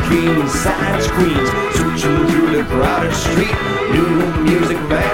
king size queens, switching through the crowded street. New music van